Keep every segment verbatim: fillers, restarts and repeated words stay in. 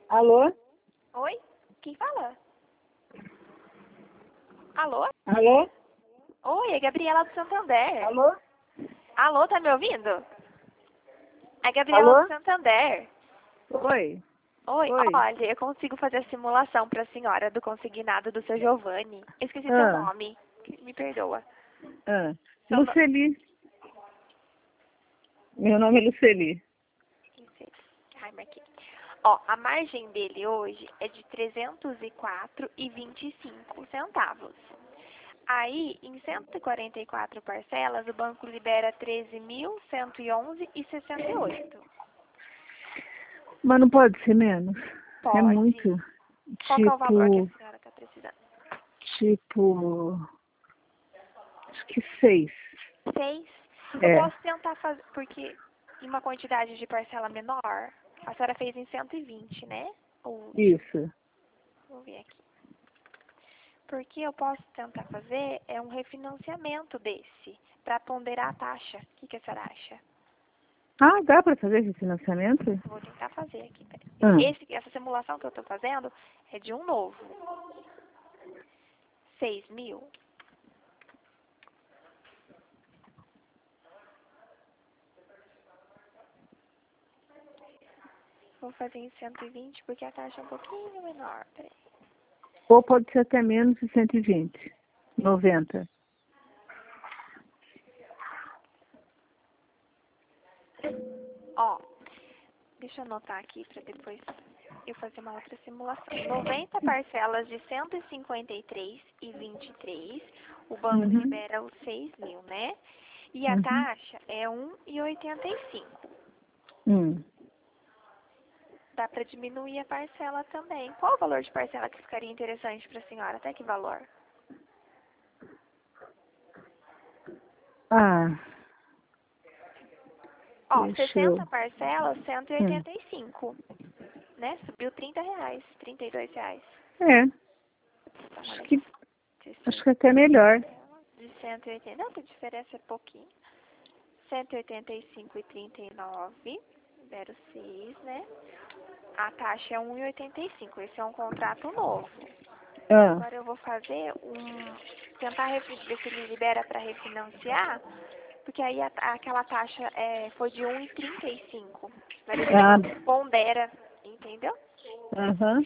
Alô? Oi? Quem fala? Alô? Alô? Oi, é Gabriela do Santander. Alô? Alô, tá me ouvindo? É Gabriela Alô? do Santander. Oi. Oi, Oi. olha, eu consigo fazer a simulação para a senhora do consignado do seu Giovanni. Esqueci seu Ah, nome. Me perdoa. ah. Seu no... Luceli. Meu nome é Luceli. Ai, marquei. Ó, a margem dele hoje é de trezentos e quatro reais e vinte e cinco centavos. Aí, em cento e quarenta e quatro parcelas, o banco libera treze mil cento e onze reais e sessenta e oito. Mas não pode ser menos. Pode. É muito. Qual que é o valor que a Tipo, senhora está precisando? tipo, acho que seis. Seis? Eu É. posso tentar fazer, porque em uma quantidade de parcela menor, a senhora fez em cento e vinte, né? Ou, Isso. vou ver aqui. Porque eu posso tentar fazer é um refinanciamento desse, para ponderar a taxa. O que, que a senhora acha? Ah, dá pra fazer esse financiamento? Vou tentar fazer aqui, peraí. Ah. Esse, essa simulação que eu estou fazendo é de um novo. Seis mil. Vou fazer em cento e vinte porque a taxa é um pouquinho menor. Peraí. Ou pode ser até menos de cento e vinte. noventa. Ó, deixa eu anotar aqui para depois eu fazer uma outra simulação. noventa parcelas de cento e cinquenta e três reais e vinte e três. O banco Uhum. libera os seis mil, né? E a Uhum. taxa é um real e oitenta e cinco. Hum. Dá para diminuir a parcela também. Qual o valor de parcela que ficaria interessante para a senhora? Até que valor? Ah. Ó, Deixa sessenta eu... parcelas, cento e Hum. oitenta e cinco. Né? Subiu trinta reais, trinta e dois reais. É. Então, Acho olha que, aqui. acho que até melhor. De cento e oitenta. Não, a diferença é pouquinho. cento e oitenta e cinco e trinta e nove. zero seis, né? A taxa é um real e oitenta e cinco. Esse é um contrato novo. Ah. Agora eu vou fazer um... Tentar refi- ver se ele libera para refinanciar. Porque aí a, aquela taxa é, foi de um real e trinta e cinco. Vai ver se Ah. ele pondera. Entendeu? Aham.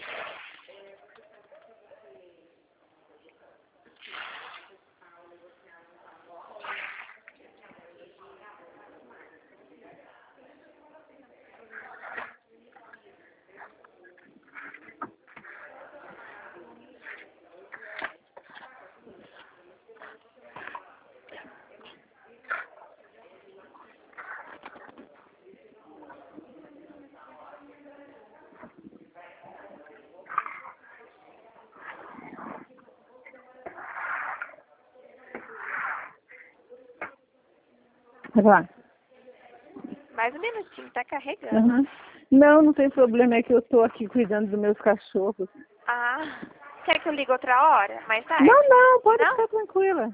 Vai lá. Mais um minutinho, tá carregando. Uhum. Não, não tem problema, é que eu estou aqui cuidando dos meus cachorros. Ah, quer que eu ligue outra hora? Mais tarde? Não, não, pode Não? ficar tranquila.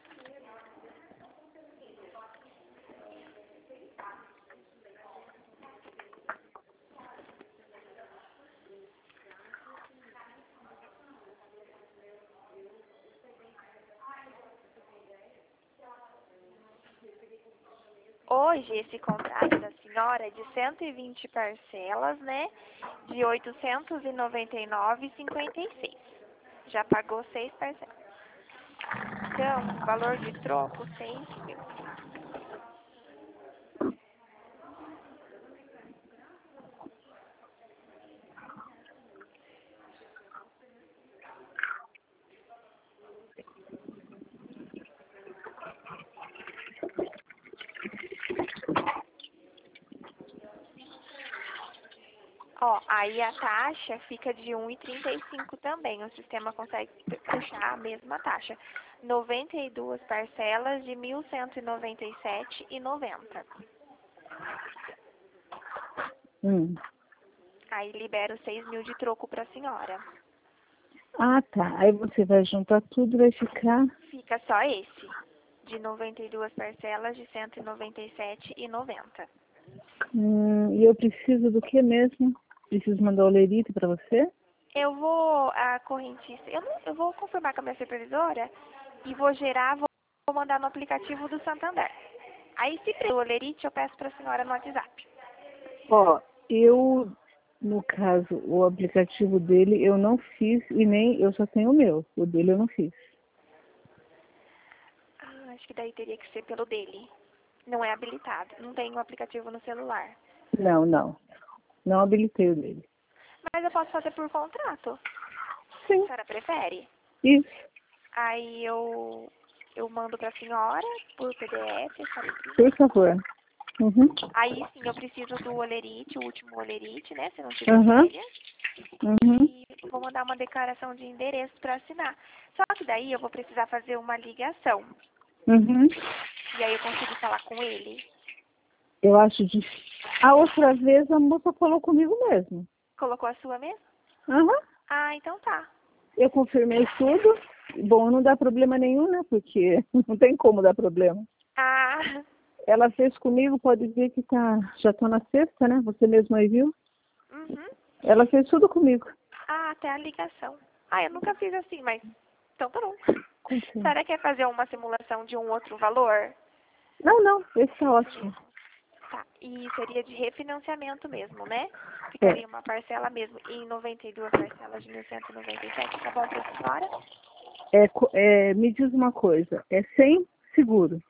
Hoje, esse contrato da senhora é de cento e vinte parcelas, né? De oitocentos e noventa e nove reais e cinquenta e seis. Já pagou seis parcelas. Então, valor de troco, seis mil. Ó, aí a taxa fica de um real e trinta e cinco também. O sistema consegue puxar a mesma taxa. noventa e duas parcelas de mil cento e noventa e sete reais e noventa. Hum. Aí libera os seis mil de troco para a senhora. Ah, tá. Aí você vai juntar tudo, vai ficar... Fica só esse, de noventa e duas parcelas de cento e noventa e sete reais e noventa. Hum, e eu preciso do que mesmo? Preciso mandar o olerite para você? Eu vou, a correntista, eu, não, eu vou confirmar com a minha supervisora e vou gerar, vou, vou mandar no aplicativo do Santander. Aí, se precisa do olerite, eu peço para a senhora no WhatsApp. Ó, eu, no caso, o aplicativo dele eu não fiz e nem, eu só tenho o meu. O dele eu não fiz. Ah, acho que daí teria que ser pelo dele. Não é habilitado, não tem o aplicativo no celular. Não, não. Não habilitei o dele. Mas eu posso fazer por contrato. Sim. A senhora prefere? Isso. Aí eu, eu mando para a senhora por P D F. Por favor. Uhum. Aí sim, eu preciso do olerite, o último olerite, né? Se não tiver Uhum. velha. Uhum. E vou mandar uma declaração de endereço para assinar. Só que daí eu vou precisar fazer uma ligação. Uhum. E aí eu consigo falar com ele. Eu acho difícil. A outra vez a moça falou comigo mesmo. Colocou a sua mesmo? Uhum. Ah, então tá. Eu confirmei tudo. Bom, não dá problema nenhum, né? Porque não tem como dar problema. Ah, Ela fez comigo, pode ver que tá, já tô na sexta, né? Você mesmo aí viu? uhum. Ela fez tudo comigo. Ah, até a ligação. Ah, eu nunca fiz assim, mas então tá bom. Confirma. Será que quer fazer uma simulação de um outro valor? Não, não, esse é ótimo. Tá, e seria de refinanciamento mesmo, né? É. Ficaria uma parcela mesmo em noventa e duas parcelas de mil cento e noventa e sete, tá bom pra senhora? É, co- é, me diz uma coisa, é sem seguro.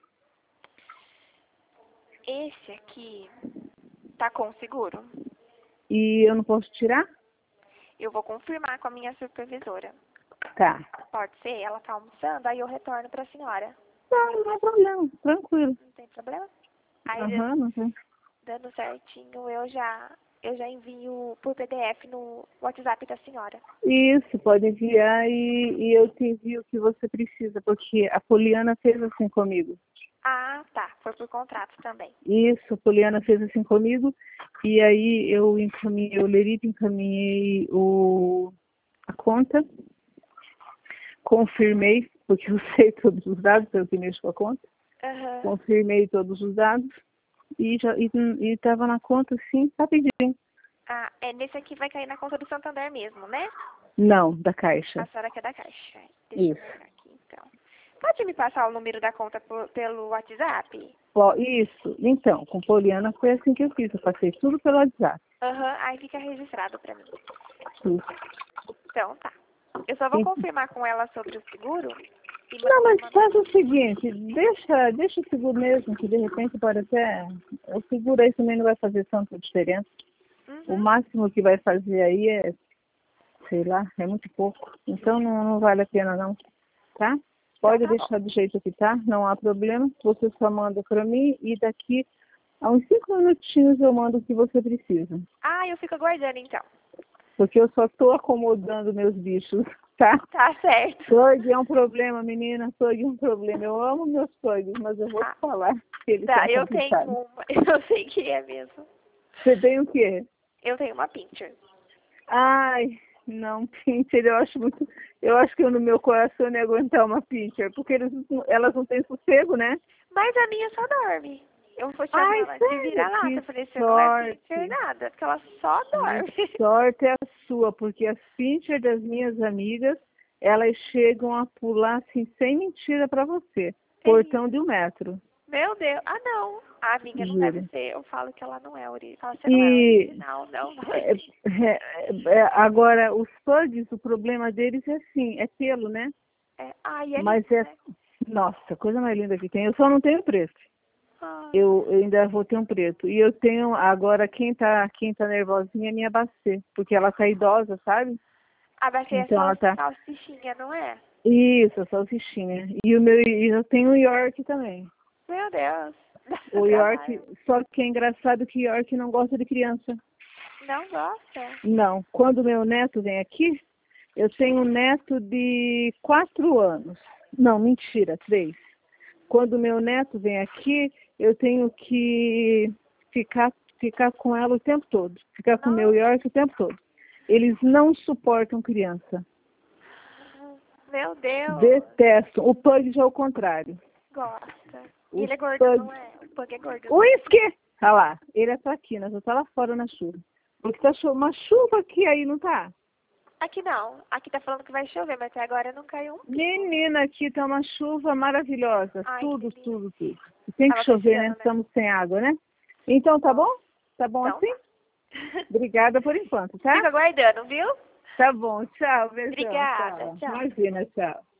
Esse aqui tá com seguro? E eu não posso tirar? Eu vou confirmar com a minha supervisora. Tá. Pode ser? Ela tá almoçando, aí eu retorno pra senhora. Não, não tem problema, tranquilo. Não tem problema? Aí, Aham, não tem. dando certinho, eu já, eu já envio por P D F no WhatsApp da senhora. Isso, pode enviar e, e eu te envio o que você precisa, porque a Poliana fez assim comigo. Ah, tá. Foi por contrato também. Isso, a Poliana fez assim comigo, e aí eu encaminhei o Lerite, encaminhei o, a conta, confirmei, porque eu sei todos os dados, eu que mexo com a conta, Aham. confirmei todos os dados, e já e estava na conta, sim, rapidinho. Ah, é, nesse aqui vai cair na conta do Santander mesmo, né? Não, da A Caixa. senhora que é da Caixa. Deixa Isso. eu marcar aqui, então. Pode me passar o número da conta por- pelo WhatsApp? Ó, isso. Então, com Poliana foi assim que eu fiz. Eu passei tudo pelo WhatsApp. Aham, aí fica registrado pra mim. Tudo. Então, tá. Eu só vou Sim. confirmar com ela sobre o seguro. E Não, mas mando- faz o seguinte, deixa, deixa o seguro mesmo, que de repente pode até. O seguro aí também não vai fazer tanta diferença. O Uhum. máximo que vai fazer aí é, sei lá, é muito pouco. Então não, não vale a pena não, tá? Pode Então tá bom. deixar do jeito que tá, não há problema. Você só manda para mim e daqui a uns cinco minutinhos eu mando o que você precisa. Ah, eu fico aguardando então. Porque eu só estou acomodando meus bichos, tá? Tá certo. Pug é um problema, menina. Pug é um problema. Eu amo meus pugs, mas eu vou Ah, te falar que eles tá, são eu tenho complicados. uma. Eu sei que é mesmo. Você tem o quê? Eu tenho uma pincher. Ai, não, pincher, eu acho muito. Eu acho que eu, no meu coração eu não ia aguentar uma pincher, porque eles, não- elas não têm sossego, né? Mas a minha só dorme. Eu vou chamar Ai, ela de sério? vira-lata. Que Eu falei, você não é pincher sorte. nada, porque ela só dorme. Que sorte é a sua, porque as pincher das minhas amigas, elas chegam a pular assim, sem mentira pra você. Portão de um metro. Meu Deus. Ah, não. A minha não deve Juro. ser. Eu falo que ela não é original. Você não é E original, não. é, é, é, agora, os pugs, o problema deles é assim, é pelo, né? É, ai, é Mas lindo, é, né? nossa, coisa mais linda que tem. Eu só não tenho preto. Ai. Eu, eu ainda vou ter um preto. E eu tenho, agora, quem tá, quem tá nervosinha é minha Bacê, porque ela tá idosa, sabe? A Bacê é Então só ela tá, salsichinha, não é? isso, salsichinha. E o meu, e eu tenho o York também. Meu Deus. Dá O York, trabalho. só que é engraçado que York não gosta de criança. Não gosta? Não. Quando meu neto vem aqui, eu tenho um neto de quatro anos. Não, mentira, três. Quando meu neto vem aqui, eu tenho que ficar, ficar com ela o tempo todo. Ficar com o meu Não. York o tempo todo. Eles não suportam criança. Meu Deus. Detestam. O Pug já é o contrário. Gosta. E Os ele é gordo, Pug... não é? O Pug é gordo. O Whisky! Olha lá, ele é traquina, já tá lá fora na chuva. Porque tá cho- uma chuva aqui aí, não tá? Aqui não. Aqui tá falando que vai chover, mas até agora não caiu um. Menina, aqui tá uma chuva maravilhosa. Ai, tudo, que tudo, tudo. Tem que Tava chover, né? precisando, né? Estamos sem água, né? Então, tá bom? Tá bom Então assim? tá. Obrigada por enquanto, tá? Fica aguardando, viu? Tá bom. Tchau, beijão. Obrigada, Tchau. tchau. Imagina, tchau.